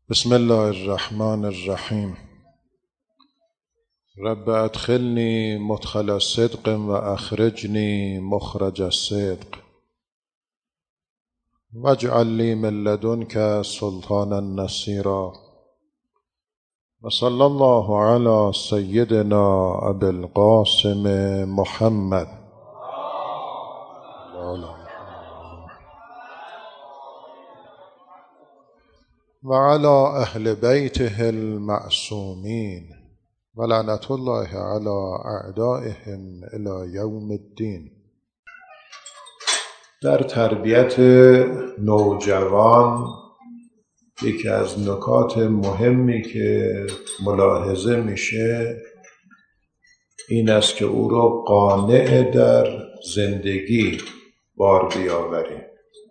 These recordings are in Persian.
بسم الله الرحمن الرحیم. رب ادخلنی مدخل صدق و اخرجنی مخرج الصدق واجعل لی من لدنک سلطانا نصیرا و صلی الله علی سیدنا ابی القاسم محمد و علی اهل بیته المعصومین و لعنت الله علی اعدائهم الی یوم الدین. در تربیت نوجوان یکی از نکات مهمی که ملاحظه میشه این است که او را قانع در زندگی بار بیاوریم.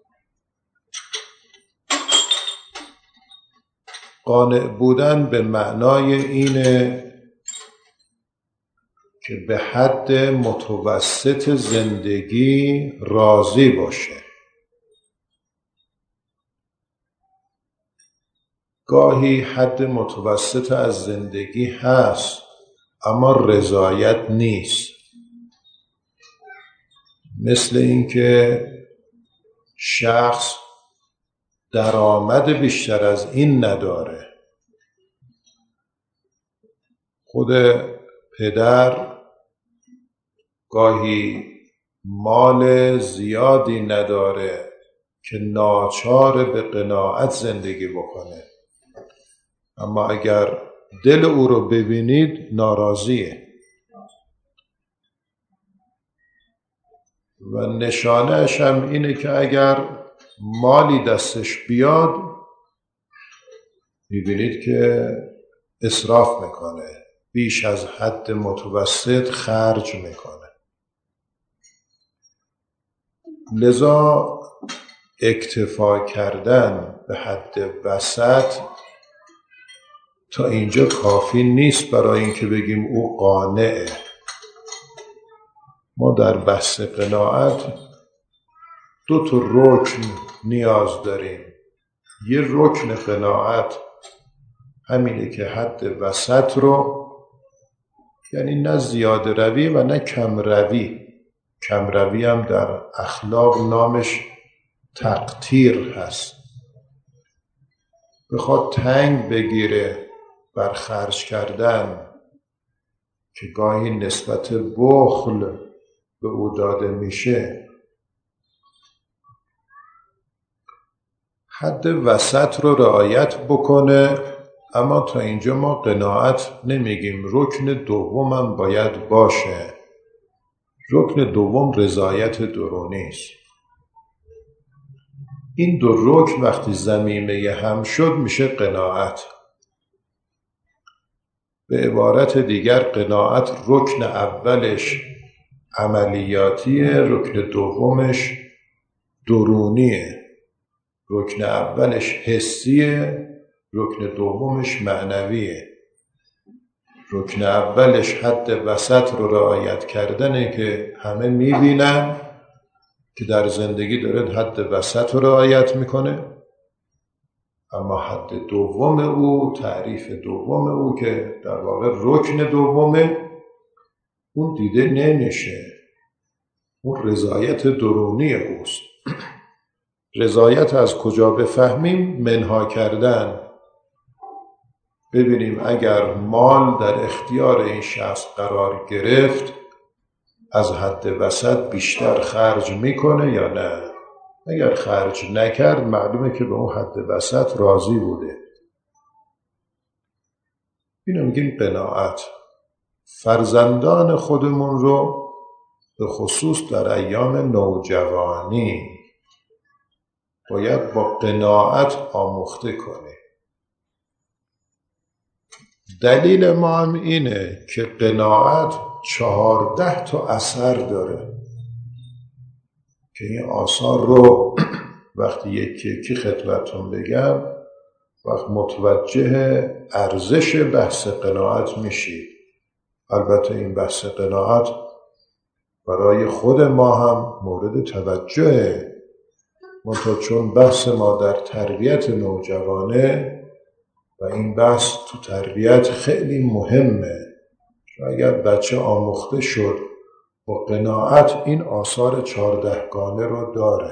قانع بودن به معنای اینه که به حد متوسط زندگی راضی باشه. گاهی حد متوسط از زندگی هست اما رضایت نیست. مثل اینکه شخص درآمد بیشتر از این نداره. خود پدر گاهی مال زیادی نداره که ناچار به قناعت زندگی بکنه، اما اگر دل او رو ببینید ناراضیه و نشانه‌اش هم اینه که اگر مالی دستش بیاد میبینید که اسراف میکنه، بیش از حد متوسط خرج میکنه. لذا اکتفا کردن به حد وسط تا اینجا کافی نیست برای اینکه بگیم او قانعه. ما در بحث قناعت دو تا رکن نیاز داریم. یه رکن قناعت همینه که حد وسط رو، یعنی نه زیاده روی و نه کم روی. کم روی هم در اخلاق نامش تقتیر هست. بخواد تنگ بگیره بر خرج کردن که گاهی نسبت بخل به او داده میشه، حد وسط رو رعایت بکنه. اما تا اینجا ما قناعت نمیگیم. رکن دومم باید باشه. رکن دوم رضایت درونی است. این دو رکن وقتی ضمیمه هم شد میشه قناعت. به عبارت دیگر قناعت رکن اولش عملیاتیه، رکن دومش درونیه. رکن اولش حسیه، رکن دومش معنویه. رکن اولش حد وسط رو رعایت کردنه که همه میبینن که در زندگی داره حد وسط رو رعایت میکنه، اما حد دوم او، تعریف دوم او که در واقع رکن دومه، اون دیده نمیشه. اون رضایت درونی اوست. رضایت از کجا بفهمیم؟ منها کردن. ببینیم اگر مال در اختیار این شخص قرار گرفت از حد وسط بیشتر خرج میکنه یا نه. اگر خرج نکرد معلومه که به اون حد وسط راضی بوده. اینو میگیم قناعت. فرزندان خودمون رو به خصوص در ایام نوجوانی باید با قناعت آموخته کنیم. دلیل ما هم اینه که قناعت 14 تا اثر داره که این آثار رو وقتی یکی خدمتتون بگم وقت متوجه ارزش بحث قناعت میشید. البته این بحث قناعت برای خود ما هم مورد توجهه، منتها چون بحث ما در تربیت نوجوانه و این بحث تو تربیت خیلی مهمه. اگر بچه آموخته شد با قناعت، این آثار 14 گانه رو داره.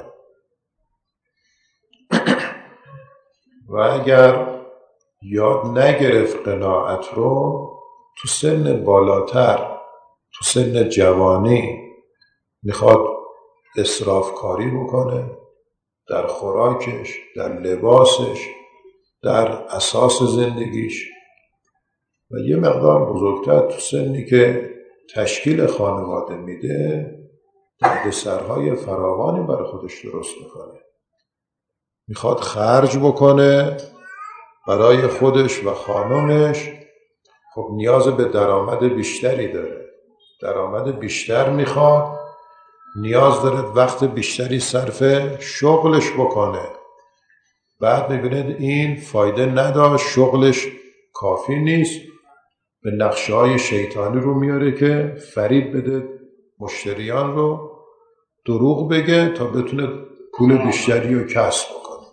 و اگر یاد نگرفت قناعت رو، تو سن بالاتر، تو سن جوانی میخواد اسراف کاری بکنه در خوراکش، در لباسش، در اساس زندگیش. و یه مقدار بزرگتر تو سنی که تشکیل خانواده میده، دردسرهای فراوانی برای خودش درست میکنه. میخواد خرج بکنه برای خودش و خانمش. خب نیاز به درآمد بیشتری داره، درآمد بیشتر میخواد، نیاز داره وقت بیشتری صرف شغلش بکنه. بعد میبینید این فایده نداشت، شغلش کافی نیست، به نقشه‌های شیطانی رو میاره که فریب بده مشتریان رو، دروغ بگه تا بتونه پول بیشتری رو کسب بکنه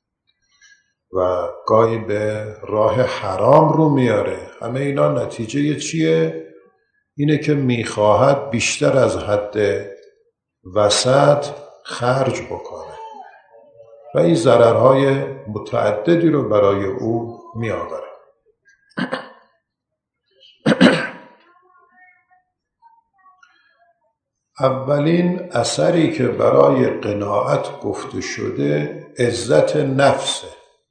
و گاهی به راه حرام رو میاره. همه اینا نتیجه چیه؟ اینه که میخواهد بیشتر از حد وسط خرج بکنه و این ضررهای متعددی رو برای او میآورد. اولین اثری که برای قناعت گفته شده عزت نفسه.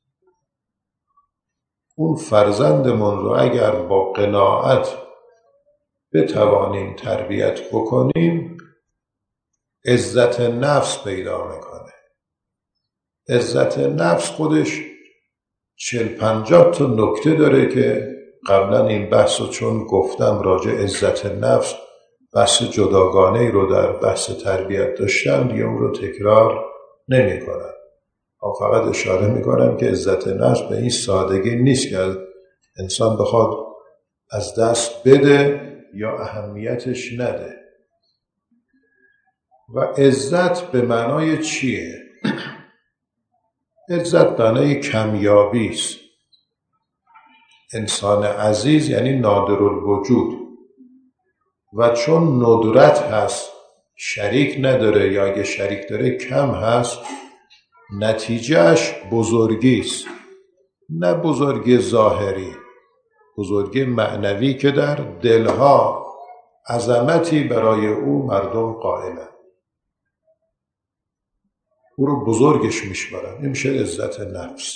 اون فرزندمون رو اگر با قناعت بتوانیم تربیت بکنیم، عزت نفس پیدا میکنه. عزت نفس خودش 40-50 تا نکته داره که قبلا این بحث رو چون گفتم راجع عزت نفس بحث جداگانه‌ای رو در بحث تربیت داشتم، دیگه اون رو تکرار نمی کنم. فقط اشاره می کنم که عزت نفس به این سادگی نیست که انسان بخواد از دست بده یا اهمیتش نده. و عزت به معنای چیه؟ عزت معنای کمیابی است. انسان عزیز یعنی نادرالوجود و چون ندرت هست، شریک نداره یا اگه شریک داره کم هست، نتیجهش بزرگی است. نه بزرگی ظاهری، بزرگی معنوی که در دلها عظمتی برای او مردم قائلند، او رو بزرگش میشمارن. این میشه عزت نفس.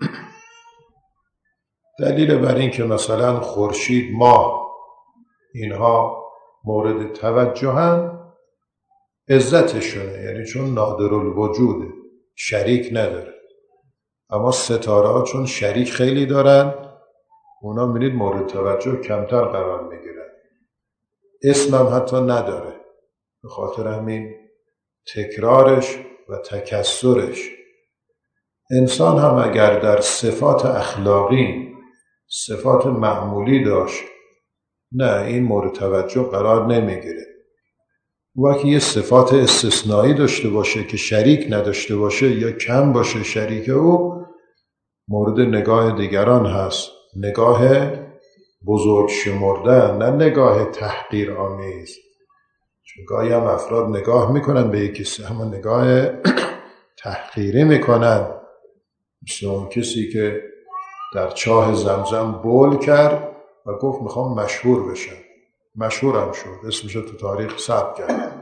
دلیل بر این که مثلا خورشید، ماه اینها مورد توجهن عزتشونه، یعنی چون نادرالوجوده، شریک نداره. اما ستاره ها چون شریک خیلی دارن، اونا می‌بینید مورد توجه کمتر قرار میگیرن، اسم هم حتی نداره. به خاطر همین تکرارش و تکثرش. انسان هم اگر در صفات اخلاقی صفات معمولی داشت، نه این مورد توجه قرار نمیگیره. وقتی یه صفات استثنایی داشته باشه که شریک نداشته باشه یا کم باشه شریک او، مورد نگاه دیگران هست، نگاه بزرگ شمردن، نه نگاه تحقیر آمیز. چون گاهی هم افراد نگاه میکنن به یک کسی اما نگاه تحقیری میکنن، مثل اون کسی که در چاه زمزم بول کرد و گفت میخوام مشهور بشم، مشهورم شد، اسمش تو تاریخ ثبت کرد.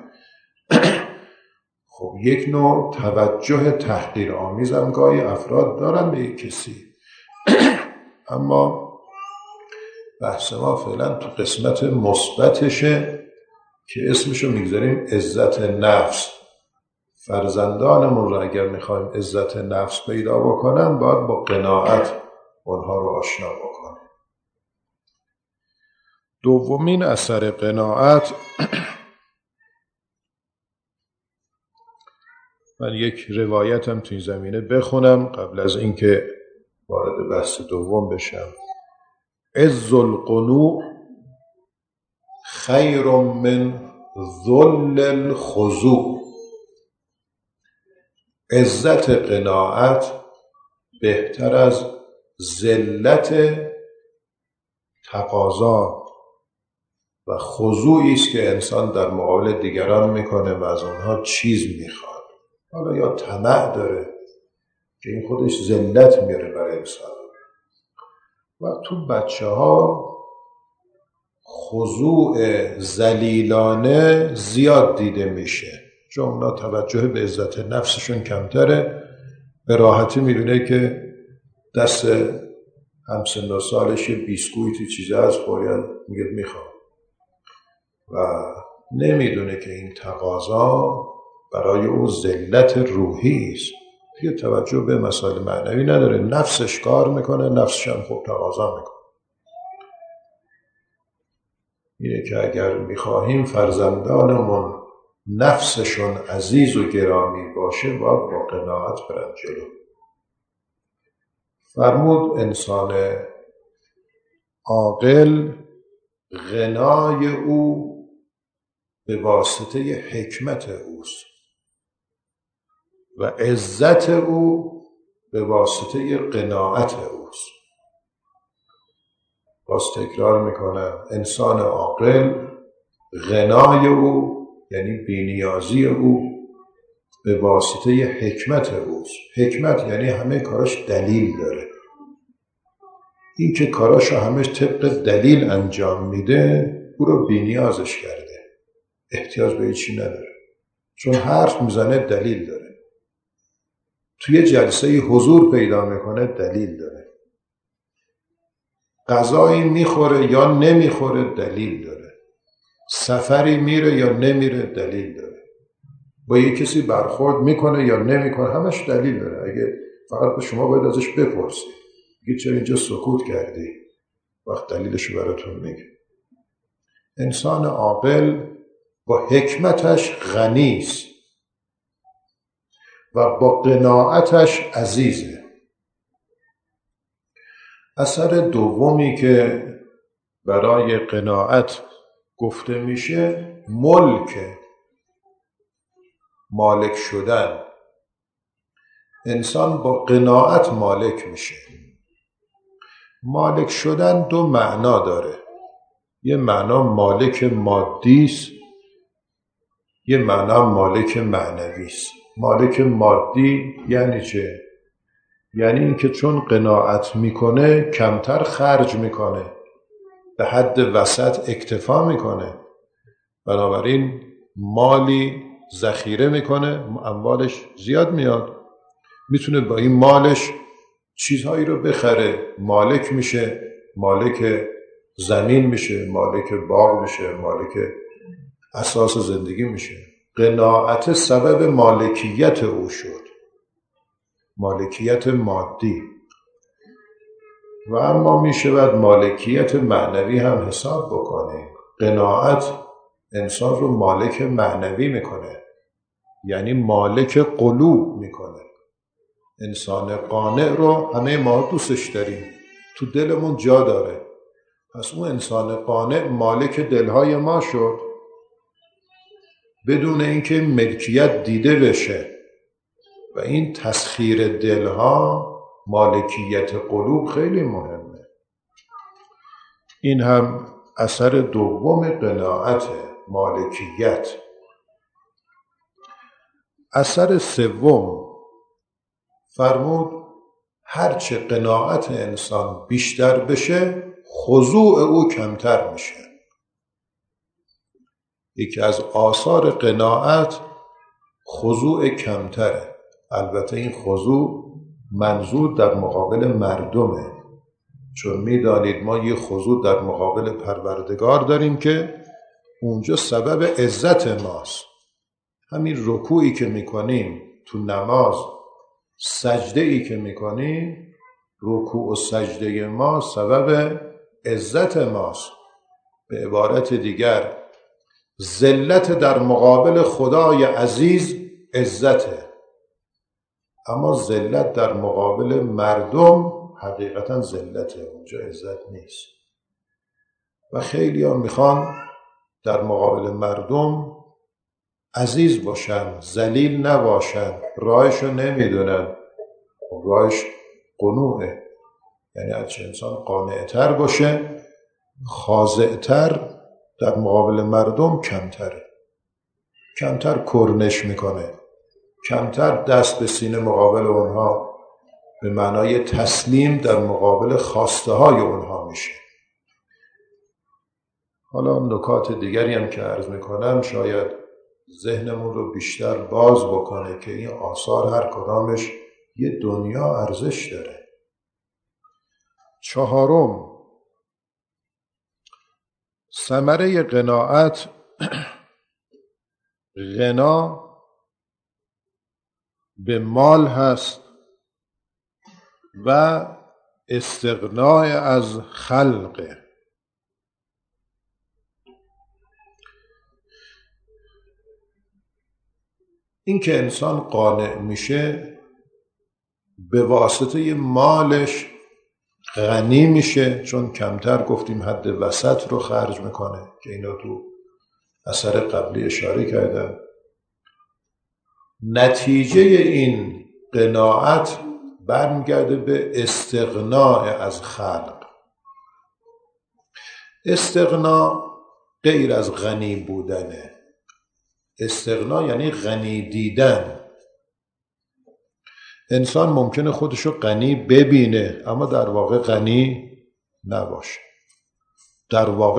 خب یک نوع توجه تحقیر آمیز هم گاهی افراد دارن به یک کسی. اما بحث ما فعلا تو قسمت مثبتشه که اسمشو میگذاریم عزت نفس. فرزندانمون رو اگر میخوایم عزت نفس پیدا بکنن، باید با قناعت اونها رو آشنا بکنیم. دومین اثر قناعت، من یک روایتم توی زمینه بخونم قبل از اینکه وارد بحث دوم بشم. عز القنوع خیر من ذل الخضوع. عزت قناعت بهتر از ذلت تقاضا و خضوعی است که انسان در مقابل دیگران میکنه و از اونها چیز میخواد. حالا یا طمع داره که این خودش ذلت میاره برای انسان. و تو بچه ها خضوع ذلیلانه زیاد دیده میشه، چون اونا توجه به عزت نفسشون کمتره، به راحتی میدونه که دست همسن و سالش یه بیسکویتی چیزی از خوریت میگه میخوام و نمیدونه که این تقاضا برای او ذلت روحی است. دیگه توجه به مسائل معنوی نداره، نفسش کار میکنه، نفسش هم خوب تقاضا میکنه. اینه که اگر میخواهیم فرزندانمون نفسشون عزیز و گرامی باشه باید با قناعت برن جلو. فرمود انسان عاقل غنای او به واسطه حکمت اوست و عزت او به واسطه قناعت اوست. باز تکرار میکنم، انسان عاقل غنای او یعنی بی‌نیازی او به واسطه حکمت اوست. حکمت یعنی همه کاراش دلیل داره. این که کاراشو همش طبق دلیل انجام میده او رو بی‌نیازش کرده، احتیاج به چی نداره، چون حرف میزنه دلیل داره، توی جلسه حضور پیدا میکنه دلیل داره، غذایی میخوره یا نمیخوره دلیل داره، سفری میره یا نمیره دلیل داره، با یک کسی برخورد میکنه یا نمیکنه همش دلیل داره. اگه فقط به شما باید ازش بپرسید بگید چرا اینجا سکوت کردی، وقت دلیلشو براتون میگه. انسان عاقل با حکمتش غنی است و با قناعتش عزیزه. اثر دومی که برای قناعت گفته میشه مالک شدن. انسان با قناعت مالک میشه. مالک شدن دو معنا داره، یه معنا مالک مادی است، یه معنا مالک معنوی است. مالک مادی یعنی چه؟ یعنی اینکه چون قناعت میکنه کمتر خرج میکنه، به حد وسط اکتفا میکنه، بنابراین مالی ذخیره میکنه، اموالش زیاد میاد، میتونه با این مالش چیزهایی رو بخره، مالک میشه، مالک زمین میشه، مالک باغ میشه، مالک اساس زندگی میشه. قناعت سبب مالکیت او شد، مالکیت مادی. و اما میشود مالکیت معنوی هم حساب بکنیم. قناعت انسان رو مالک معنوی میکنه، یعنی مالک قلوب میکنه. انسان قانع رو همه ما دوستش داریم، تو دلمون جا داره، پس اون انسان قانع مالک دلهای ما شد بدون اینکه ملکیت دیده بشه. و این تسخیر دلها، مالکیت قلوب خیلی مهمه. این هم اثر دوم قناعت، مالکیت. اثر سوم فرمود هرچه قناعت انسان بیشتر بشه خضوع او کمتر میشه. یکی از آثار قناعت خضوع کمتره. البته این خضوع منظور در مقابل مردمه، چون میدانید ما یه خضوع در مقابل پروردگار داریم که اونجا سبب عزت ماست. همین رکوعی که میکنیم تو نماز، سجده‌ای که میکنیم، رکوع و سجده ما سبب عزت ماست. به عبارت دیگر ذلت در مقابل خدای عزیز عزته، اما ذلت در مقابل مردم حقیقتا ذلته، اونجا عزت نیست. و خیلی ها میخوان در مقابل مردم عزیز باشن، ذلیل نباشن، راهشو نمیدونن. راهش قنوعه، یعنی هرچه انسان قانع‌تر باشه، خاضع‌تر در مقابل مردم کمتر کرنش میکنه، کمتر دست به سینه مقابل اونها به معنای تسلیم در مقابل خواسته های اونها میشه. حالا نکات دیگری هم که عرض میکنم شاید ذهنمون رو بیشتر باز بکنه که این آثار هر کدامش یه دنیا ارزش داره. چهارم، ثمره قناعت غنا به مال هست و استغنای از خلقه. این که انسان قانع میشه به واسطه مالش غنی میشه، چون کمتر گفتیم حد وسط رو خرج میکنه که اینا تو اثر قبلی اشاره کردم. نتیجه این قناعت برمیگرده به استغناء از خلق. استغنا غیر از غنی بودنه. استغنا یعنی غنی دیدن. انسان ممکنه خودشو غنی ببینه اما در واقع غنی نباشه، در واقع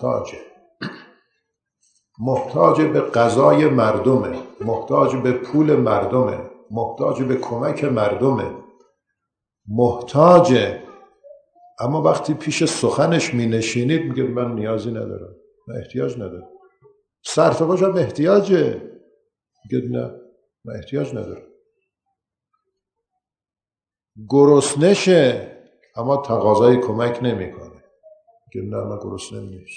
محتاج به غذای مردمه، محتاج به پول مردمه، محتاج به کمک مردمه، محتاجه. اما وقتی پیش سخنش می نشینید میگه من نیازی ندارم، من احتیاج ندارم. صرفه‌هاش هم احتیاجه، میگه نه من احتیاج ندارم. گرسنشه اما تقاضای کمک نمیکنه، میگه نه من گرسنه نیست.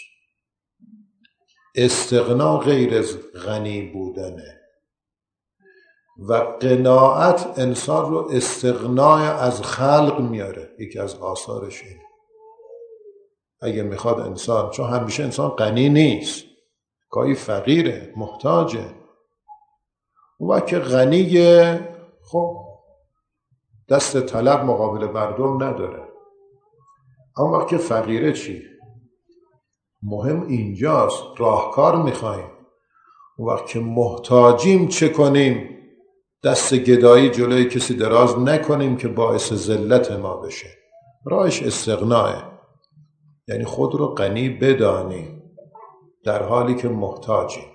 استغنا غیر از غنی بودنه و قناعت انسان رو استغنای از خلق میاره. یکی از آثارش اینه. اگه میخواد انسان، چون همیشه انسان غنی نیست، گاهی فقیره، محتاجه. اون وقت که غنیه خب دست طلب مقابل مردم نداره. اما وقت که فقیره چی؟ مهم اینجاست. راهکار میخوایم. اون وقت که محتاجیم چه کنیم؟ دست گدایی جلوی کسی دراز نکنیم که باعث ذلت ما بشه. راهش استغناه، یعنی خود رو غنی بدانیم در حالی که محتاجیم.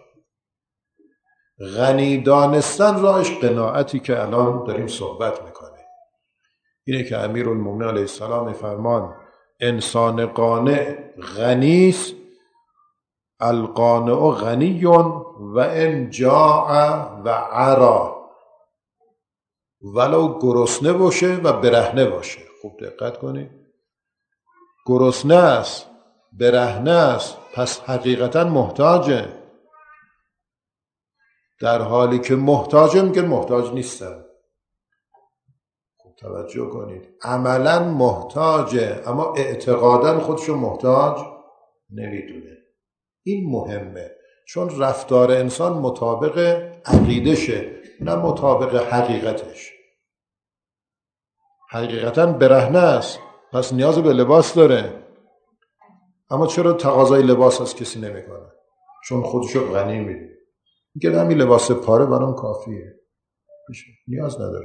غنی دانستن راهش قناعتی که الان داریم صحبت میکنیم. اینه که امیرالمومنین علیه السلام میفرمان انسان قانع غنیست، القانع غنی و ان جاع و عرا، ولو گرسنه باشه و برهنه باشه. خوب دقت کنید، گرسنه است، برهنه است، پس حقیقتا محتاجه. در حالی که محتاجه میگه محتاج نیستم. خوب توجه کنید، عملا محتاجه اما اعتقادا خودشو محتاج نمیدونه. این مهمه، چون رفتار انسان مطابق عقیدشه نه مطابق حقیقتش. حقیقتا برهنه است پس نیاز به لباس داره، اما چرا تقاضای لباس از کسی نمیکنه؟ چون خودشو غنی میدونه، میگه همین لباس پاره برام کافیه، نیاز نداره.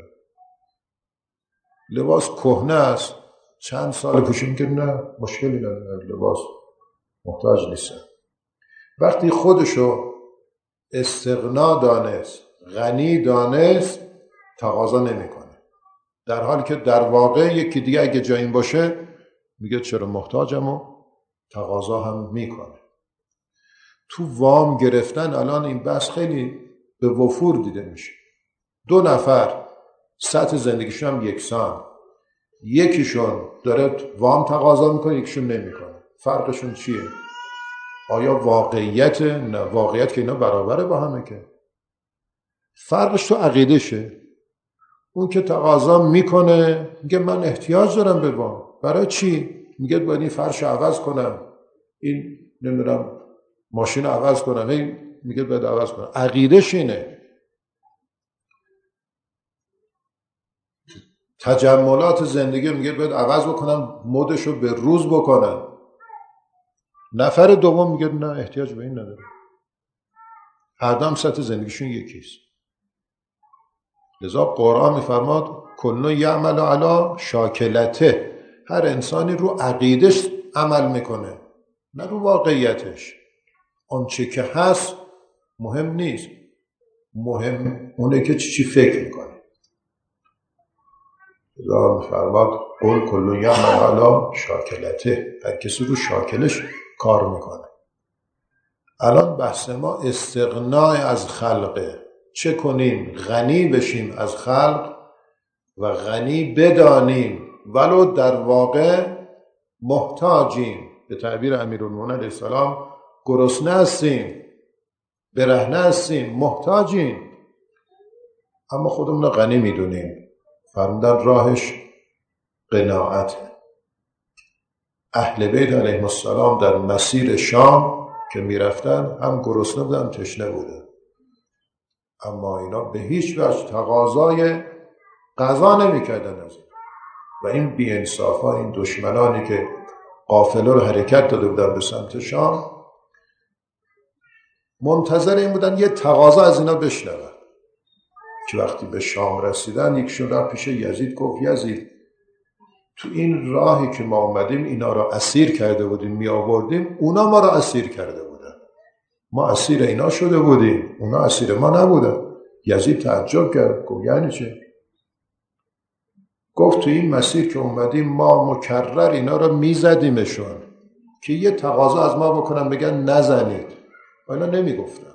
لباس کهنه است، چند سال پوشیم، میگه نه مشکلی نداره، لباس محتاج نیستم. وقتی خودشو استغنا دانست، غنی دانست، تقاضا نمیکنه. در حالی که در واقع یکی دیگه اگه جا این باشه میگه چرا محتاجم و تقاضا هم میکنه. تو وام گرفتن الان این بحث خیلی به وفور دیده میشه. 2 نفر سطح زندگیشون هم یکسان، یکیشون داره وام تقاضا میکنه، یکیشون نمیکنه. فرقشون چیه؟ آیا واقعیت؟ نه، واقعیت که اینا برابره با همه. که فرقش تو عقیده شه. اون که تقاضا میکنه میگه من احتیاج دارم به وام. برای چی؟ میگه باید این فرش عوض کنم، این نمیدونم ماشین عوض کنم، این میگه باید عوض کنم. عقیدهش اینه. تجملات زندگی میگه باید عوض بکنم، مدشو به روز بکنم. نفر دوم میگه نه احتیاج به این نداره. هر دو هم سطح زندگیشون یکیست. لذا قرآن میفرماد کل یعمل علی شاکلته، هر انسانی رو عقیدش عمل میکنه نه رو واقعیتش. آنچه که هست مهم نیست، مهم اونه که چی فکر میکنه. لذا میفرماد قل کل یعمل علی شاکلته، هر کسی رو شاکلش کار میکنه. الان بحث ما استغنای از خلقه. چه کنیم غنی بشیم از خلق و غنی بدانیم ولو در واقع محتاجیم. به تعبیر امیرالمومنین علیه السلام گرسنه هستیم، برهنه هستیم، محتاجیم، اما خودمون رو غنی میدونیم. فرمودن راهش قناعت. اهل بیت علیهم السلام در مسیر شام که میرفتن هم گرسنه بودن هم تشنه بودن، اما اینا به هیچ وجه تقاضای غذا نمیکردن از این. و این بی‌انصافا، این دشمنانی که قافله رو حرکت داده بودن به سمت شام، منتظر این بودن یه تقاضا از اینا بشنون که وقتی به شام رسیدن یکشون رفت پیش یزید گفت یزید تو این راهی که ما اومدیم اینا را اسیر کرده بودیم می آوردیم، اونا ما را اسیر کرده بودن، ما اسیر اینا شده بودیم، اونا اسیر ما نبودن. یزید تعجب کرد، گفت یعنی چه؟ گفت تو این مسیر که اومدیم ما مکرر اینا را میزدیمشون که یه تقاضا از ما بکنن بگن نزنید، و اینا نمیگفتن.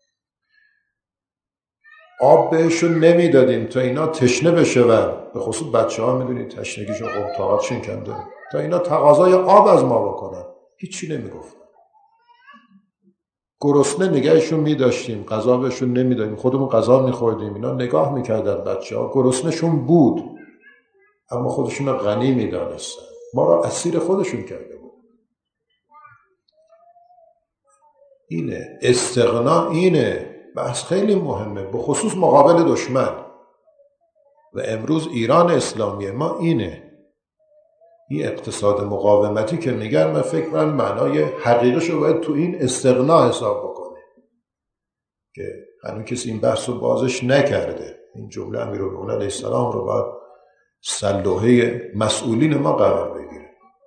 آب بهشون نمیدادیم تا اینا تشنه بشون، به خصوص بچه ها میدونید تشنگیشون خب طاقتشون کنده، تا اینا تقاضای آب از ما بکنن، هیچی نمیگفتن. گرسنه نگهشون میداشتیم، غذا بهشون نمیدادیم، خودمون غذا میخوردیم، اینا نگاه میکردن بچه ها، گرسنهشون بود اما خودشون رو غنی میدانستن، ما را اسیر خودشون کرده بود. اینه استغنا، اینه بحث خیلی مهمه، به خصوص مقابل دشمن. و امروز ایران اسلامی ما اینه، این اقتصاد مقاومتی که میگن، من فکر کنم معنای حقیقش رو باید تو این استغنا حساب بکنه که هنوز کسی این بحث رو بازش نکرده. این جمله امیرالمومنین علیه السلام رو باید سلوحه مسئولین ما قرار بگیره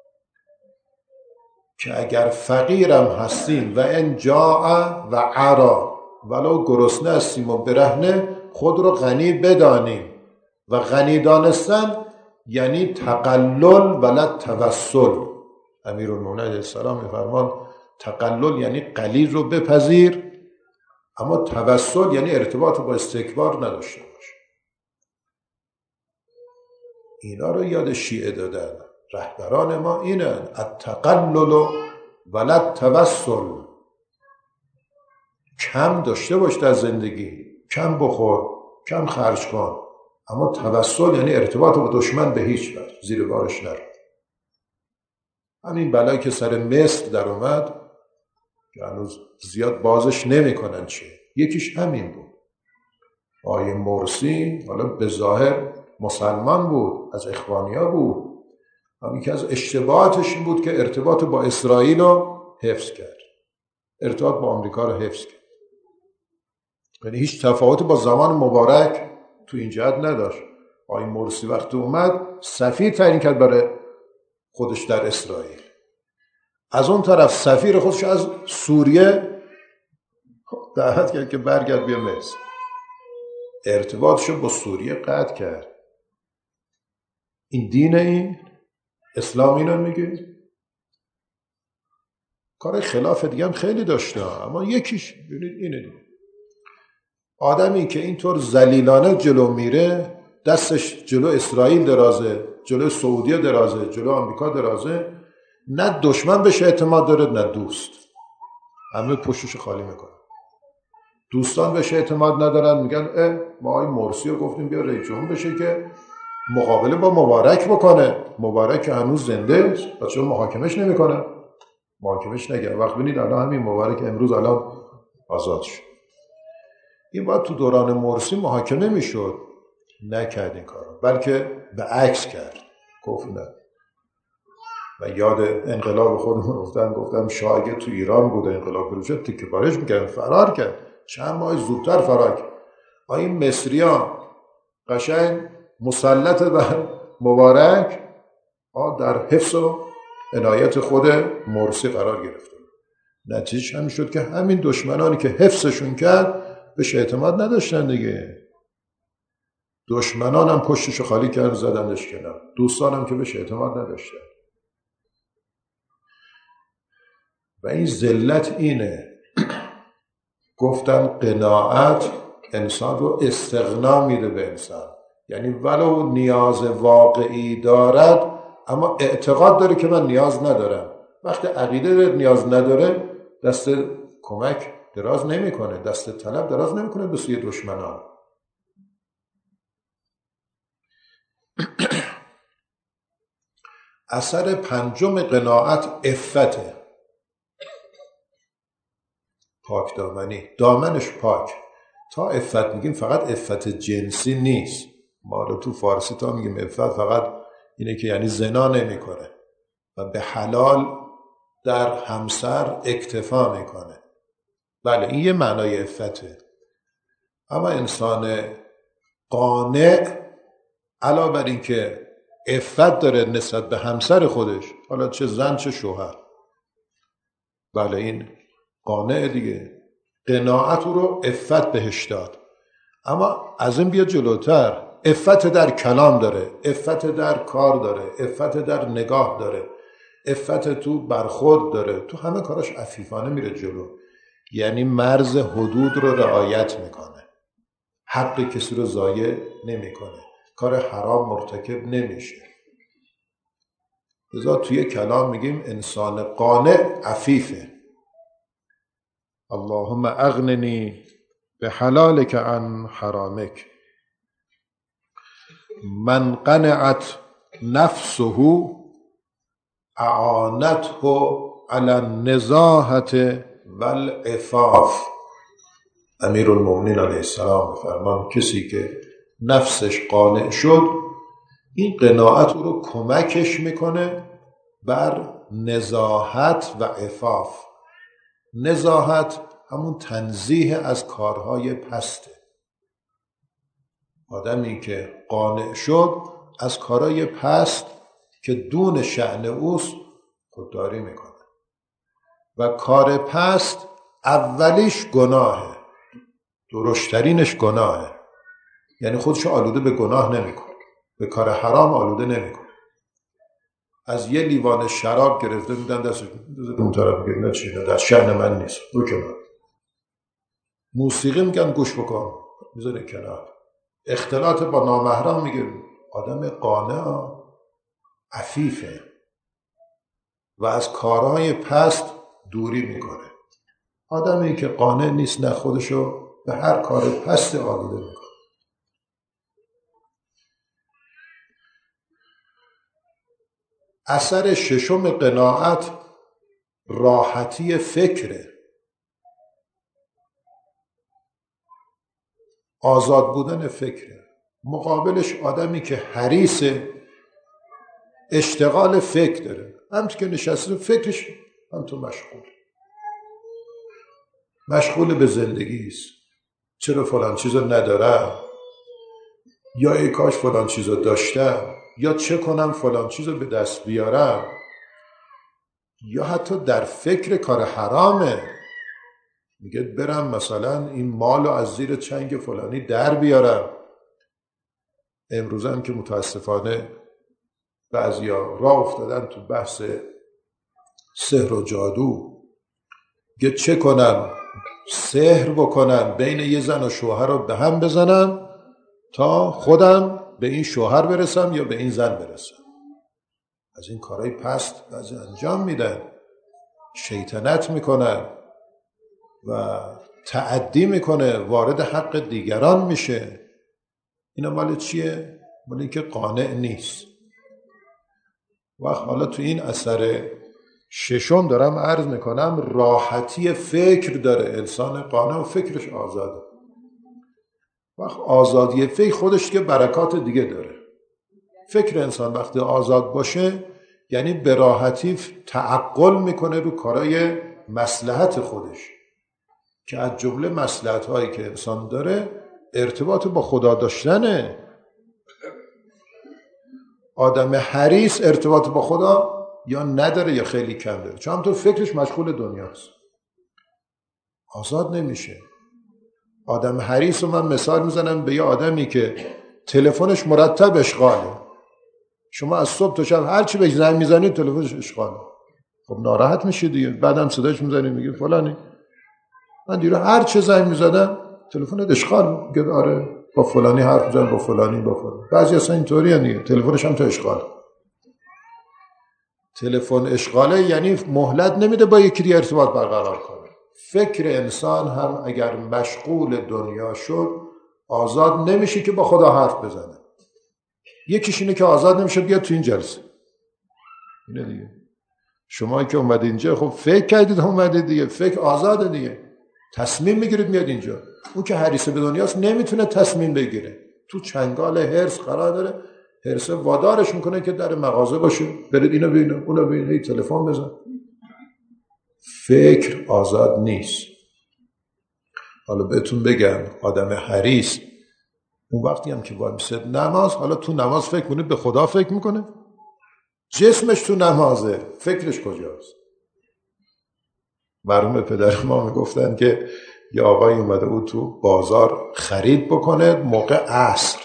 که اگر فقیرم هستیم و ان جاع و عرا، ولو گرسنه هستیم و برهنه، خود رو غنی بدانیم. و غنی دانستن یعنی تقلل ولد توسل. امیرالمومنین علیه السلام میفرمان تقلل یعنی قلیل رو بپذیر، اما توسل یعنی ارتباط با استکبار نداشته باش. اینا رو یاد شیعه دادن رهبران ما، اینن التقلل ولد توسل. کم داشته باش در زندگی، کم بخور، کم خرج کن، اما توسل یعنی ارتباط با دشمن به هیچ وجه زیر بارش نرو. همین بلایی که سر مصر در اومد که هنوز زیاد بازش نمی کنن چیه، یکیش همین بود. آقای مرسی حالا به ظاهر مسلمان بود، از اخوانیا بود، اما یکی از اشتباهاتش این بود که ارتباط با اسرائیل رو حفظ کرد، ارتباط با آمریکا رو حفظ کرد. یعنی هیچ تفاوت با زمان مبارک تو این جهت نداشت. آقای مرسی وقتی اومد سفیر تعیین کرد برای خودش در اسرائیل، از اون طرف سفیر خودش از سوریه دعوت کرد که برگرد بیا مصر، ارتباطشو با سوریه قطع کرد. این دین، این اسلام اینو میگه. کار خلاف دیگه هم خیلی داشته، اما یکیش ببینید اینه دیگه. آدمی که اینطور ذلیلانه جلو میره، دستش جلو اسرائیل درازه، جلو سعودیه درازه، جلو آمریکا درازه، نه دشمن بهش اعتماد داره نه دوست، همه پشتش خالی میکنه. دوستان بهش اعتماد ندارن، میگن ما آقای مرسی رو گفتیم بیا رئیس جمهور بشه که مقابله با مبارک بکنه، مبارک هنوز زنده است، پس چرا محاکمش نمیکنه؟ محاکمش نگه. وقت ببینید الان همین مبارک امروز الان آزاد شد. این باید تو دوران مرسی محاکمه میشد. نکرد این کارو، بلکه به عکس کرد، گفت نه. و یاد انقلاب خودمون گفتم شاه اگه تو ایران بود انقلاب بروشد تیکه پارش میکرد، فرار کرد، چند ماه زودتر فرار کرد. این مصریان قشنگ مسلط بر مبارک در حفظ و عنایت خود مرسی قرار گرفته. نتیجه هم شد که همین دشمنانی که حفظشون کرد بهش اعتماد نداشتن دیگه. دشمنان هم پشتشو خالی کرد، زدنش کنار. دوستان هم که بهش اعتماد نداشتن. و این ذلت اینه. گفتن قناعت انسان رو استغنا میده به انسان، یعنی ولو نیاز واقعی دارد اما اعتقاد داره که من نیاز ندارم. وقتی عقیده نیاز نداره دست کمک دراز نمیکنه، دست طلب دراز نمیکنه به سوی دشمنان. اثر پنجم قناعت عفته، پاک دامنی، دامنش پاک. تا عفت میگیم فقط عفت جنسی نیست، ما رو تو فارسی تا میگیم عفت فقط اینه که یعنی زنا نمیکنه و به حلال در همسر اکتفا میکنه. بله این یه معنای عفته. اما انسان قانع علاوه بر این که عفت داره نسبت به همسر خودش، حالا چه زن چه شوهر، بله این قانع دیگه، قناعت رو عفت بهش داد. اما از این بیا جلوتر، عفت در کلام داره، عفت در کار داره، عفت در نگاه داره، عفت تو برخورد داره، تو همه کاراش عفیفانه میره جلو، یعنی مرز حدود رو رعایت میکنه، حق کسی رو ضایع نمیکنه، کار حرام مرتکب نمیشه. لذا توی کلام میگیم انسان قانع عفیفه. اللهم اغننی به حلالک عن حرامک. من قنعت نفسه اعانته علی النزاهة والعفاف. امیرالمؤمنین علیه السلام فرمان کسی که نفسش قانع شد این قناعت رو کمکش میکنه بر نزاهت و عفاف. نزاهت همون تنزیه از کارهای پسته. آدمی که قانع شد از کارهای پست که دون شأن اوست خودداری میکنه و کار پست اولیش گناهه، درشترینش گناهه، یعنی خودشو آلوده به گناه نمیکنه، به کار حرام آلوده نمیکنه. از یه لیوان شراب گرفته میدن دستش، اون طرف میگه نه چیه، در شأن من نیست، رو کنار. موسیقی میگن گوش بکن، میذاره کنار. اختلاط با نامحرم میگه آدم قانع عفیفه و از کارهای پست دوری میکنه. آدمی که قانع نیست نه خودشو به هر کار پست آلوده میکنه. اثر ششم قناعت راحتی فکره، آزاد بودن فکره. مقابلش آدمی که حریص اشتغال فکر داره، همچون که نشسته فکرش هم تو مشغول به زندگیست. چرا فلان چیزو ندارم، یا ای کاش فلان چیزو داشتم، یا چه کنم فلان چیزو به دست بیارم، یا حتی در فکر کار حرامه. میگه برم مثلا این مالو از زیر چنگ فلانی در بیارم. امروز هم که متاسفانه بعضیا راه افتادن تو بحث سحر و جادو، که چه کنم سحر بکنم بین یه زن و شوهر رو به هم بزنم تا خودم به این شوهر برسم یا به این زن برسم. از این کارهای پست بعضی انجام میدن، شیطنت میکنن و تعدی میکنه، وارد حق دیگران میشه. اینا مال چیه؟ مال این که قانع نیست. و حالا تو این اثر ششم دارم عرض میکنم راحتی فکر داره. انسان قانع و فکرش آزاده. وقت آزادی فکر خودش که برکات دیگه داره. فکر انسان وقتی آزاد باشه یعنی به راحتی تعقل میکنه رو کارای مصلحت خودش، که از جمله مصلحت هایی که انسان داره ارتباط با خدا داشتنه. آدم حریص ارتباط با خدا یا نداره یا خیلی کم داره، چون تو فکرش مشغول دنیاست، آزاد نمیشه. آدم حریص رو من مثال میزنم به یه آدمی که تلفنش مرتب اشغاله. شما از صبح تا شب هر چی بهش زنگ میزنید تلفنش اشغاله. خب ناراحت میشه دیگه. بعدم صداش میزنید میگه فلانی من دیروز هر چه زنگ میزدم تلفنت اشغال. میگه آره با فلانی حرف میزنم، با فلانی با فلانی. بعضی اصلا اینطوریه دیگه، تلفنش هم تا اشغال. تلفن اشغاله یعنی مهلت نمیده با یکی ارتباط برقرار کنه. فکر انسان هم اگر مشغول دنیا شد آزاد نمیشه که با خدا حرف بزنه. یکیش اینه که آزاد نمیشه بیاد تو این جلسه. اینه دیگه. شما که اومدید اینجا خب فکر کردید اومدید دیگه، فکر آزاده دیگه، تصمیم میگیرید میاد اینجا. اون که حریص به دنیاست نمیتونه تصمیم بگیره، تو چنگال حرص قرار داره، حرص وادارش میکنه که در مغازه باشه، برید اینو ببینید اونو ببینید، تلفن بزن. فکر آزاد نیست. حالا بهتون بگم آدم حریص اون وقتی هم که وایسه نماز، حالا تو نماز فکر کنه به خدا فکر میکنه، جسمش تو نمازه، فکرش کجاست؟ مرحوم پدر ما میگفتن که یه آقای اومده بود تو بازار خرید بکنه موقع عصر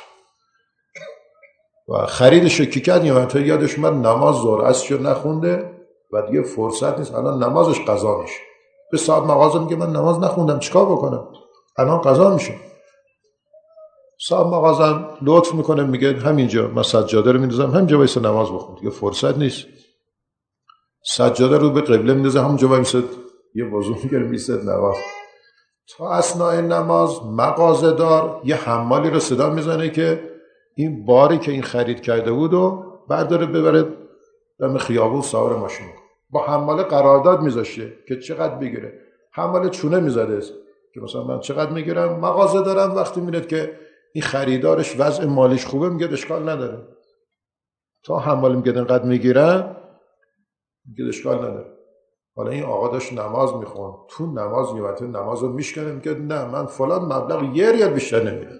و خریدش رو کی کرد، یادش اومد نماز ظهر عصرشو نخونده و دیگه فرصت نیست، الان نمازش قضا میشه. به صاحب مغازه میگه من نماز نخوندم چیکار بکنم، الان قضا میشه. صاحب مغازه لطف میکنه میگه همینجا من سجاده رو میندازم همینجا وایس نماز بخون، دیگه فرصت نیست. سجاده رو به قبله میندازه همونجا وایس یه وضو میگیره میسد نماز. تا اثناء نماز مغازه دار یه حمالی رو صدا میزنه که این باری که این خرید کرده بود و برداره ببره دم خیابون سوار ماشین. با حماله قرارداد میذاشته که چقدر بگیره. حماله چونه میزده که مثلا من چقدر میگیرم. مغازه دارم وقتی میره که این خریدارش وضع مالیش خوبه میگه اشکال نداره. تا حماله میگه اینقدر میگیرم میگه اشکال نداره. حالا این آقا داشت نماز میخوند، تو نماز میومده نماز رو میشکنه میگه نه من فلان مبلغ یه ریال بیشتر نمیدم.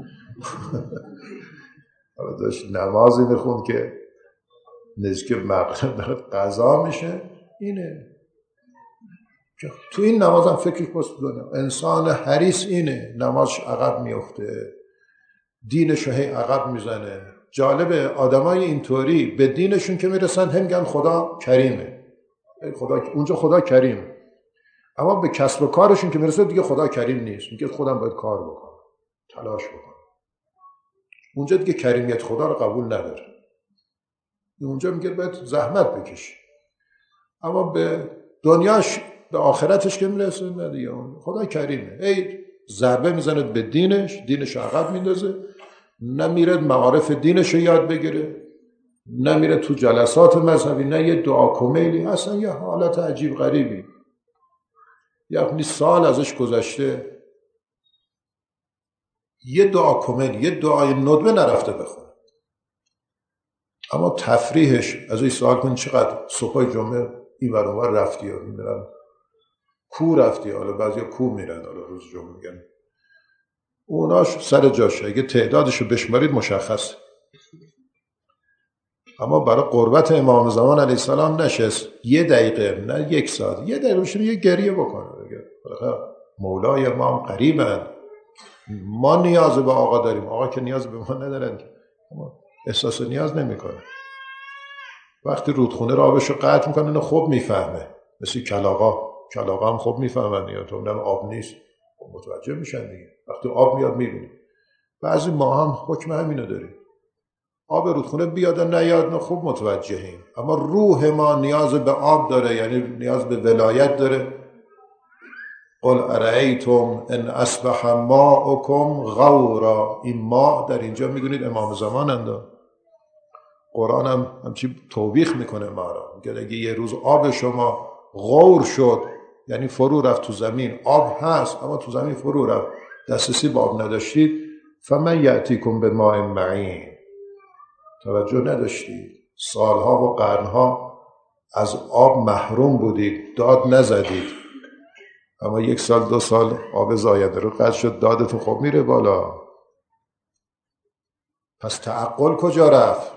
حالا داشت نمازی میخوند که نزدیک مغرب قضا میشه. اینه که تو این نماز هم فکرش باست دنیا. انسان حریص اینه، نمازش عقب میفته، دینش هی عقب میزنه. جالبه آدمای اینطوری به دینشون که میرسن هم میگن خدا کریمه، خدا اونجا خدا کریم، اما به کسب و کارشون که میرسه دیگه خدا کریم نیست، میگه خودم باید کار بکنم، تلاش بکنم. اونجا دیگه کریمیت خدا رو قبول نداره، اونجا میگه باید زحمت بکشی. اما به دنیاش به آخرتش که میرسه نه دیگه خدا کریمه، ای ضربه میزنه به دینش عقب میندازه، نمیره معارف دینش رو یاد بگیره، نمیره تو جلسات مذهبی، نه یه دعا کمیلی، اصلا یه حالت عجیب غریبی. یعنی سال ازش گذشته یه دعا کمیلی، یه دعای ندبه نرفته بخونه. اما تفریحش از این سوال کن چقدر صبح جمعه این ور اون ور رفتی یا میرن کو رفتی، حالا بعضیا کو میرن، حالا روز جمعه میگن اوناش سر جاشه، اگه تعدادشو بشمارید مشخص. اما برای قربت امام زمان علیه السلام نشست یه دقیقه نه یک ساعت، یه دقیقه بشینه یه گریه بکنه بگه مولای ما هم قریبن، ما نیاز به آقا داریم، آقا که نیاز به ما ندارن، اما احساس نیاز نمیکنه. وقتی رودخونه را آبشو قطع میکنه اینو خوب میفهمه، مثل کلاغا هم خوب میفهمن یا تو اونم آب نیست متوجه میشن دیگه. وقتی آب میاد میبینی. بعضی ما هم حکم همینو داریم، آب رودخونه بیاد و نیاد نه خوب متوجهیم، اما روح ما نیاز به آب داره، یعنی نیاز به ولایت داره. قل ارایتم ان اصبح ماؤکم غورا، این ماء در اینجا میدونید امام زمان انده. قرآن هم همچی توبیخ میکنه ما را، میگه اگه یه روز آب شما غور شد یعنی فرو رفت تو زمین، آب هست اما تو زمین فرو رفت، دسترسی به آب نداشتید، فمن یأتیکم بماء معین. توجه نداشتید؟ سالها و قرنها از آب محروم بودید، داد نزدید، اما 1 سال 2 سال آب زاینده رو قطع شد، دادتون خب میره بالا. پس تعقل کجا رفت؟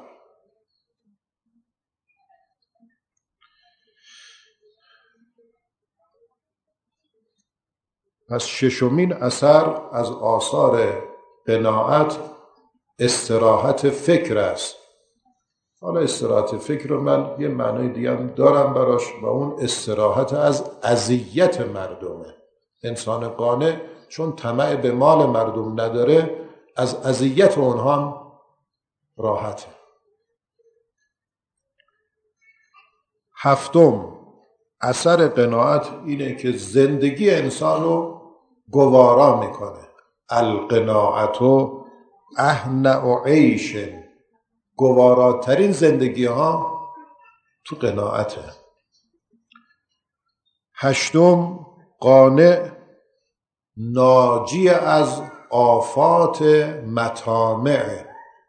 پس 6مین اثر از آثار قناعت استراحت فکر است. حالا استراحت فکر رو من یه معنای دیگه هم دارم براش و اون استراحت از اذیت مردمه. انسان قانع چون طمع به مال مردم نداره، از اذیت اونها هم راحته. 7م اثر قناعت اینه که زندگی انسان رو گوارا میکنه. القناعت اهنأ عیش، گواراترین زندگی ها تو قناعته. 8م قانع ناجی از آفات مطامع.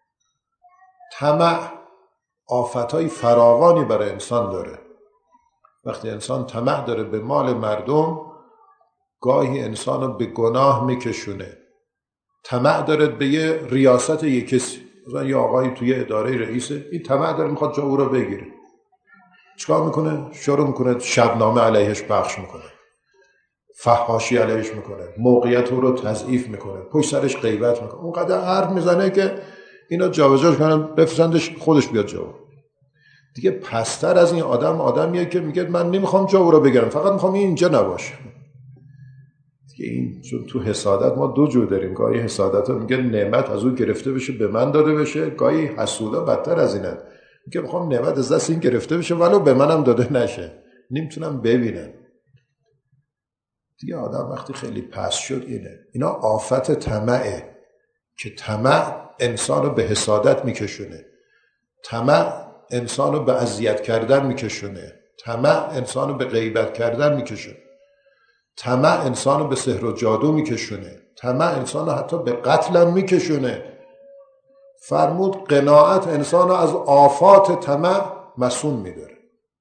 طمع آفتهای فراوانی برای انسان داره. وقتی انسان طمع داره به مال مردم، گاهی انسان رو به گناه میکشونه. طمع داره به یه ریاست یک کسی، مثلا یه آقایی توی اداره رئیسه، این طمع داره میخواد جا او رو بگیره، چیکار میکنه؟ شروع میکنه شبنامه علیهش پخش میکنه، فحاشی علیهش میکنه، موقعیت او رو تضعیف میکنه، پشت سرش غیبت میکنه، اونقدر حرف میزنه که اینا جابجاش کنن بفرستندش خودش بیاد جا. دیگه پستر از این آدمیه که میگه من نمیخوام جا او رو بگیرم، فقط میخوام این اینجا نباشه. دیگه این چون تو حسادت ما 2 جور داریم، گاهی حسادت رو میگه نعمت از او گرفته بشه به من داده بشه، گاهی حسودا بدتر از اینه، میگه میخوام نعمت از دست این گرفته بشه ولو به منم داده نشه، نمیتونم ببینم. دیگه آدم وقتی خیلی پست شد اینا آفت طمعه که طمع انسان رو به حسادت میکشونه، طمع انسان رو به اذیت کردن میکشونه، طمع انسان رو به غیبت کردن میکشونه، طمع انسان رو به سحر و جادو میکشونه، طمع انسان رو حتی به قتل میکشونه. فرمود قناعت انسان رو از آفات طمع مصون میداره.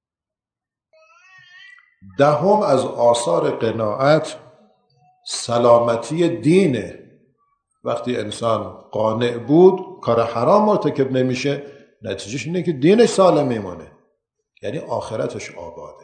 10 از آثار قناعت سلامتی دینه. وقتی انسان قانع بود کار حرام مرتکب نمیشه، نتیجهش اینه که دینش سالم میمونه، یعنی آخرتش آباده.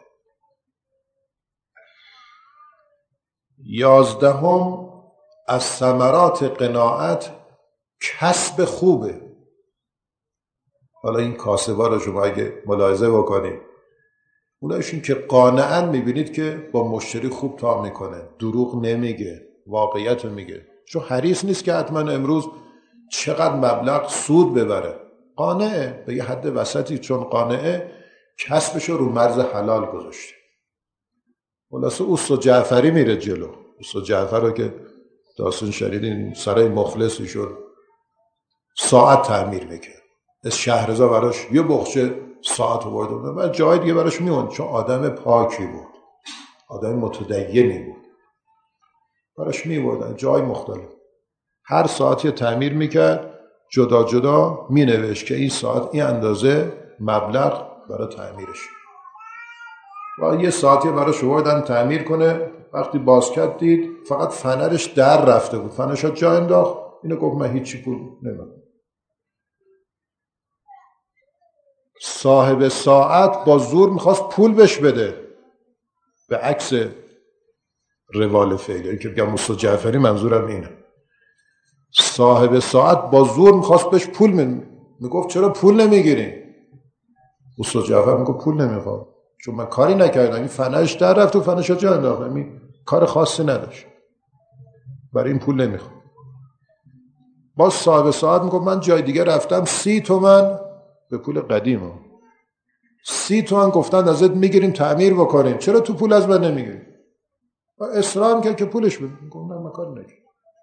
11 از ثمرات قناعت کسب خوبه. حالا این کاسبا رو شما اگه ملاحظه بکنید، اونایشون که قانعن میبینید که با مشتری خوب تا میکنه، دروغ نمیگه، واقعیت رو میگه، چون حریص نیست که حتما امروز چقدر مبلغ سود ببره، قانعه به یه حد وسطی، چون قانعه کسبش رو مرز حلال گذاشته. خلاصه اوست جعفری میره جلو. اوست جعفر رو که داستان شنیدین، سرای مخلصی شد، ساعت تعمیر میکرد، از شهرزا براش یه بخچه ساعت آورده بود و جای دیگه براش میوند، چون آدم پاکی بود، آدم متدینی بود، براش میوردن جای مختلف. هر ساعتی تعمیر میکرد، جدا جدا مینوشت که این ساعت این اندازه مبلغ برای تعمیرش، و یه ساعتی براش آوردن تعمیر کنه. وقتی باز کرد دید فقط فنرش در رفته بود، فنرش رو جا انداخت. اینو گفت من هیچی پول نمیدم. صاحب ساعت با زور میخواست پول بهش بده، به عکس روال فعلی که بگم موسی جعفری منظورم اینه. صاحب ساعت با زور میخواست بهش پول میگفت چرا پول نمیگیری؟ موسی جعفر میگفت پول نمیخوام، چون من کاری نکردم، این فنرش در رفت و فنرش جا انداخت، این کار خاصی نداشت، برای این پول نمیخوام. باز صاحب ساعت میگفت من جای دیگه رفتم 30 تومن به پول قدیم 30 تومن گفتن ازت میگیریم تعمیر بکنیم، چرا تو پول از من نمیگیری؟ و اصرار کرد که پولش بده. گفتم من کار نکردم.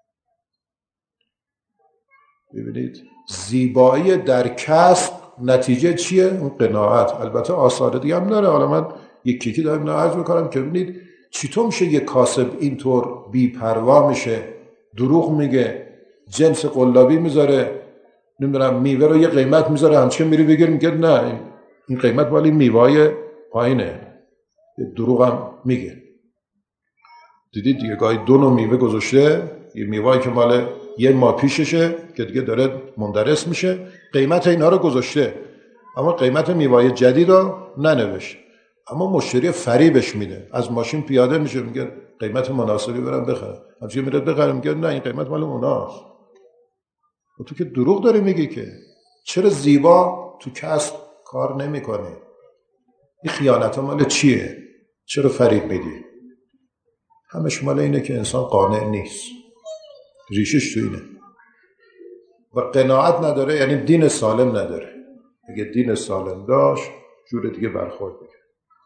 ببینید زیبایی در کسب نتیجه چیه؟ اون قناعت. البته آثار دیگه هم داره، حالا من یکی دارم عرض میکنم که ببینید چطور میشه یک کاسب اینطور بی پروا میشه، دروغ میگه، جنس قلابی میذاره، نمیدونم میوه رو یه قیمت میذاره، همچین میری بگیر میگه نه این قیمت مال میوه‌های پایینه، دروغ هم میگه. دیدید دیگه گاهی 2 نوع میوه گذاشته، یه میوه‌ای که مال یه ماه پیششه که دیگه داره مندرس میشه، قیمت اینا رو گذاشته اما قیمت میوه‌های جدید رو ننوشت. اما مشتری فریبش میده، از ماشین پیاده میشه میگه قیمت مناسبی برام بخرم، همچین میره بخرم میگه نه این قیمت مال اوناست. و تو که دروغ داری میگی که. چرا زیبا تو کسب کار نمیکنی؟ این خیانت مال چیه؟ چرا فریب میدی؟ همش مال اینه که انسان قانع نیست، ریشش تو اینه. و قناعت نداره یعنی دین سالم نداره. اگه دین سالم داشت جور دیگه برخورد میکنه.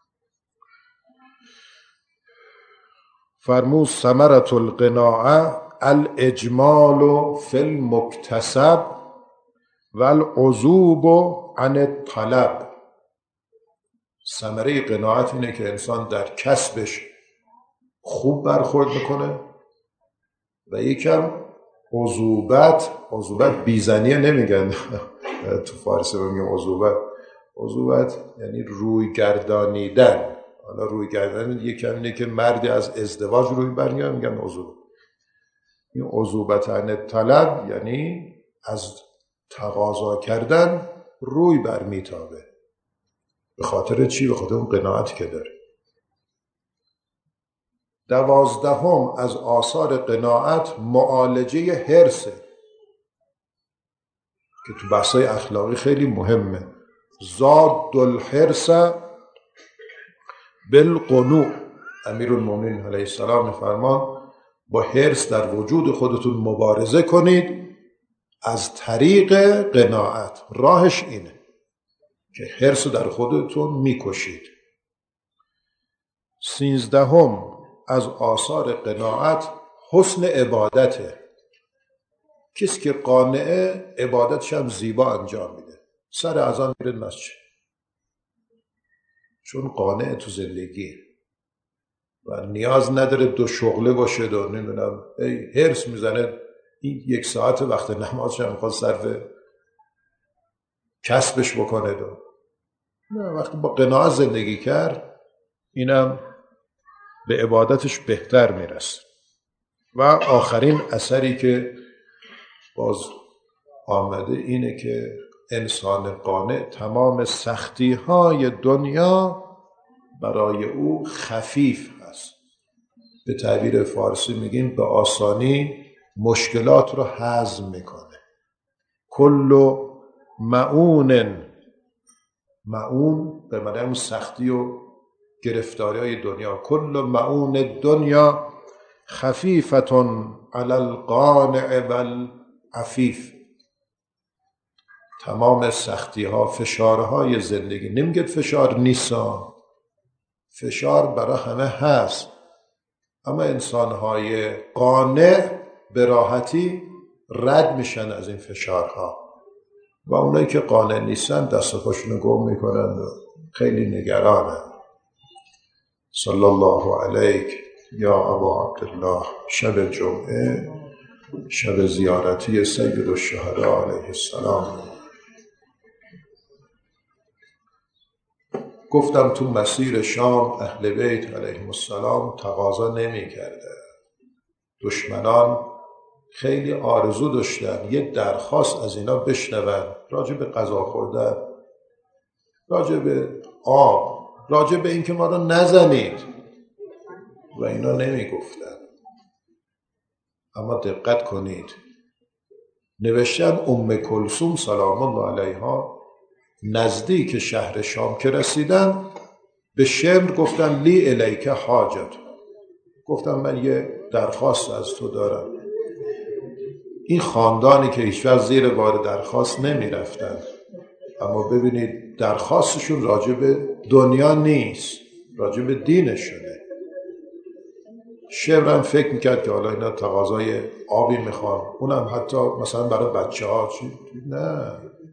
فرمود ثمرة القناعه الاجمال فی المکتسب والعزوب عن الطلب. ثمره قناعت اینه که انسان در کسبش خوب برخورد میکنه و یکم عزوبت بیزنیه نمیگن تو فارسی میگن عزوبت یعنی روی گردانیدن. حالا روی گردانیدن یکم اینه که مردی از ازدواج روی برمیاد میگن عزوبت. این عزوبت عن طلب یعنی از تقاضا کردن روی برمیتابه. به خاطر چی؟ به خاطر اون قناعتی که داره. 12 از آثار قناعت معالجه حرصه که تو بحثای اخلاقی خیلی مهمه. زاد الحرص بالقنوع. امیرالمومنین علیه السلام میفرمان با حرص در وجود خودتون مبارزه کنید از طریق قناعت. راهش اینه که حرص در خودتون میکشید. 13 از آثار قناعت حسن عبادته. کسی که قانعه عبادتش هم زیبا انجام میده. سر اذان میره مسجد چون قانع تو زندگی و نیاز نداره 2 شغله باشه و نمیدونم حرص میزنه این 1 ساعت وقت نمازش هم میخواد صرف کسبش بکنه نه. وقتی با قناعت زندگی کرد اینم به عبادتش بهتر میرسه. و آخرین اثری که باز آمده اینه که انسان قانع تمام سختی های دنیا برای او خفیف هست. به تعبیر فارسی میگیم به آسانی مشکلات رو هضم میکنه. کل معون به معنی اون سختی و گرفتاری های دنیا. کل معون دنیا خفیفتون علی القانع والعفیف. تمام سختی ها فشارهای زندگی، نمیگه فشار نیستا، فشار برای همه هست، اما انسانهای قانع به راحتی رد میشن از این فشارها و اونایی که قانع نیستن دست و پاشونو گم میکنن و خیلی نگرانن. صلی الله علیک یا ابا عبدالله. شب جمعه شب زیارتی سید الشهدا علیه السلام. گفتم تو مسیر شام اهل بیت علیهم السلام تقاضا نمی کرده. دشمنان خیلی آرزو داشتن یه درخواست از اینا بشنون راجع به غذا خوردن، راجع به آب، راجع به این که ما رو نزنید و اینا نمی گفتن. اما دقت کنید نوشتن ام کلثوم سلام الله علیها نزدیک شهر شام که رسیدن به شمر گفتن لی الیک حاجت. گفتم من یه درخواست از تو دارم. این خاندانی که هیچ وقت زیر بار درخواست نمی رفتن، اما ببینید درخواستشون راجع به دنیا نیست، راجع به دینشونه. شمرم فکر میکرد که حالا اینا تقاضای آبی میخوان، اونم حتی مثلا برای بچه ها چی؟ نه،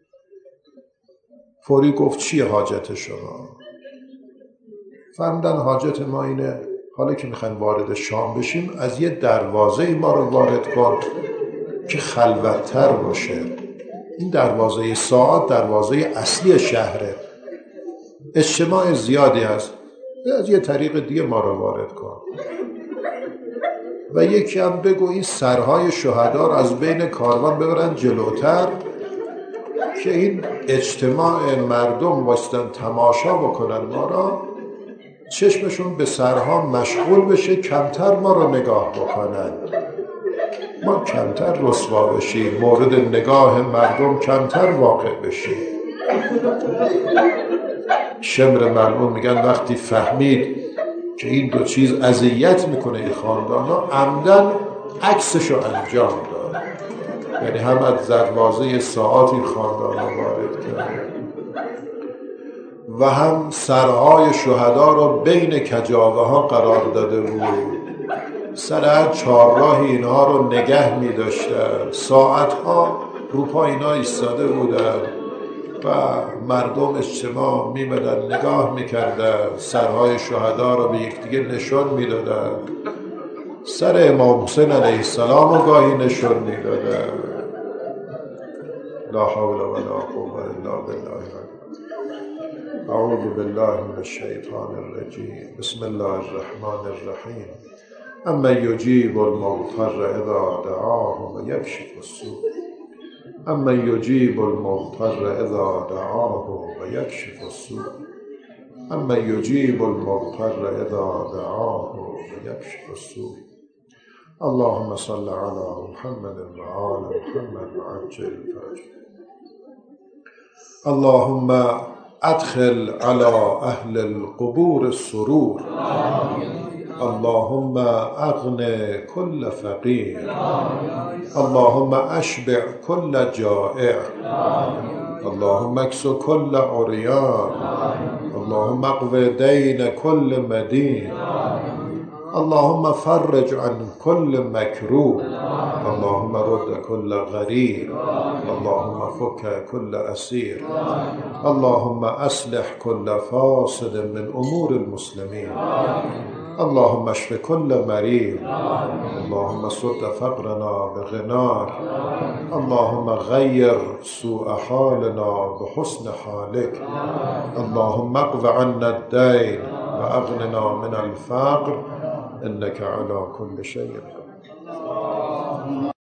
فوری گفت چیه حاجت شما؟ فهمیدن حاجت ما اینه حالا که میخوایم وارد شام بشیم از یه دروازه ما رو وارد کن. که خلوت‌تر باشه. این دروازه ساعات دروازه اصلی شهره، اجتماع زیادی هست، از یه طریق دیگه ما رو وارد کن. و یکی هم بگو این سرهای شهدا رو از بین کاروان ببرن جلوتر که این اجتماع مردم واسطن تماشا بکنن ما را، چشمشون به سرها مشغول بشه، کمتر ما رو نگاه بکنن، ما کمتر رسوا بشیم، مورد نگاه مردم کمتر واقع بشیم. شمر ملعون میگن وقتی فهمید که این دو چیز اذیت میکنه این خاندانا، عمدن عکسشو انجام داد. یعنی هم از دروازه ساعات این خاندانا وارد کرد و هم سرهای شهدا رو بین کجاوه ها قرار داده بود، سر هر چهارراهی اینها رو نگه می داشتن، ساعتها رو پا اینا ایستاده بودن و مردم اجتماع می بدن نگاه می کردن، سرهای شهدا رو به یکدیگه نشان می دادن، سر امام حسین علیه السلام رو گاهی نشان می دادن. لا حول ولا قوة الا بالله. اعوذ بالله من الشیطان الرجیم. بسم الله الرحمن الرحیم. اما یجیب المضطر اذا دعاه و یکشف السوء. اما یجیب المضطر اذا دعاه و یکشف السوء. اما یجیب المضطر اذا دعاه و یکشف السوء. اللهم صل على محمد و آل محمد وعجل فرجهم. اللهم ادخل على اهل القبور السرور. اللهم اغن كل فقير. اللهم اشبع كل جائع. اللهم اكس كل عريان. اللهم اقض دين كل مدين. اللهم فرج عن كل مكروه. اللهم رد كل غريب. اللهم فك كل أسير. اللهم أصلح كل فاسد من أمور المسلمين. اللهم اشف كل مريض. اللهم سد فقرنا بغناك. اللهم غير سوء حالنا بحسن حالك. اللهم اقض عنا الدين وأغننا من الفقر إنك على كل شيء قدير.